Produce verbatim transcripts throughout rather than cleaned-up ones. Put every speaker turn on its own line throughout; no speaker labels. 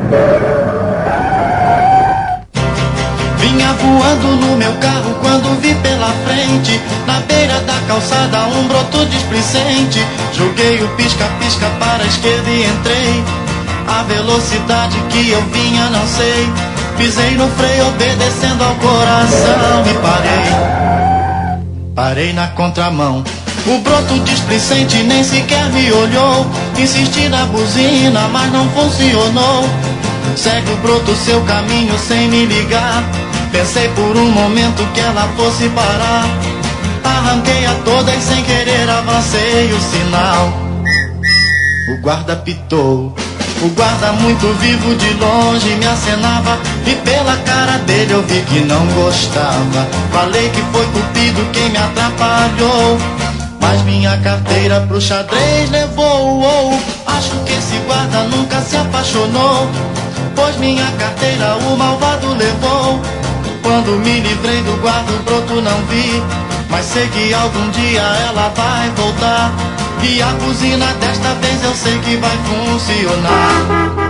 Vinha voando no meu carro quando vi pela frente, na beira da calçada, um broto displicente. Joguei o pisca-pisca para a esquerda e entrei. A velocidade que eu vinha não sei. Pisei no freio obedecendo ao coração e parei. Parei na contramão. O broto displicente nem sequer me olhou. Insisti na buzina, mas não funcionou. Segue o broto seu caminho sem me ligar. Pensei por um momento que ela fosse parar. Arranquei a toda e sem querer avancei o sinal. O guarda pitou. O guarda muito vivo de longe me acenava. E pela cara dele eu vi que não gostava. Falei que foi cupido quem me atrapalhou. Mas minha carteira pro xadrez levou. Oh, acho que esse guarda nunca se apaixonou, pois minha carteira o malvado levou. Quando me livrei do guarda o broto não vi, mas sei que algum dia ela vai voltar. E a buzina desta vez eu sei que vai funcionar.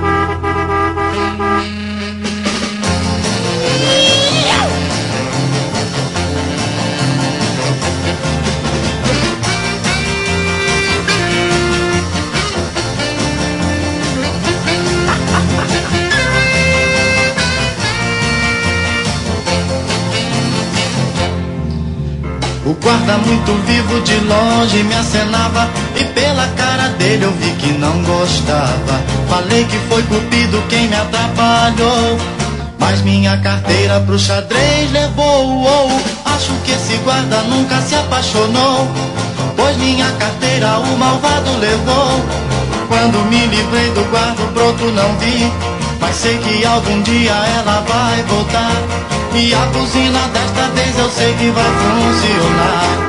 O guarda muito vivo de longe me acenava. E pela cara dele eu vi que não gostava. Falei que foi cupido quem me atrapalhou, mas minha carteira pro xadrez levou. Oh, acho que esse guarda nunca se apaixonou, pois minha carteira o malvado levou. Quando me livrei do guarda o broto não vi, mas sei que algum dia ela vai voltar. E a buzina desta vez eu sei que vai funcionar.